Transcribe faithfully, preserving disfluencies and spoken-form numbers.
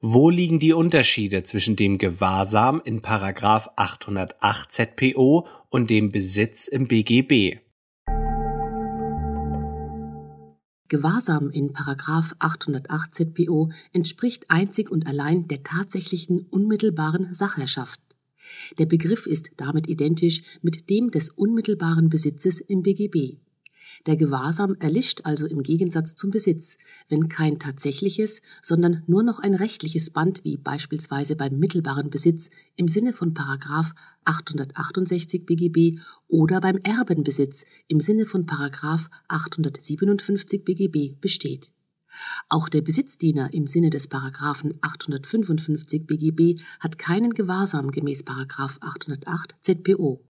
Wo liegen die Unterschiede zwischen dem Gewahrsam in Paragraph achthundertacht Z P O und dem Besitz im B G B? Gewahrsam in Paragraph achthundertacht Z P O entspricht einzig und allein der tatsächlichen unmittelbaren Sachherrschaft. Der Begriff ist damit identisch mit dem des unmittelbaren Besitzes im B G B. Der Gewahrsam erlischt also im Gegensatz zum Besitz, wenn kein tatsächliches, sondern nur noch ein rechtliches Band wie beispielsweise beim mittelbaren Besitz im Sinne von Paragraph achthundertachtundsechzig B G B oder beim Erbenbesitz im Sinne von Paragraph achthundertsiebenundfünfzig B G B besteht. Auch der Besitzdiener im Sinne des Paragraphen achthundertfünfundfünfzig B G B hat keinen Gewahrsam gemäß Paragraph achthundertacht Z P O.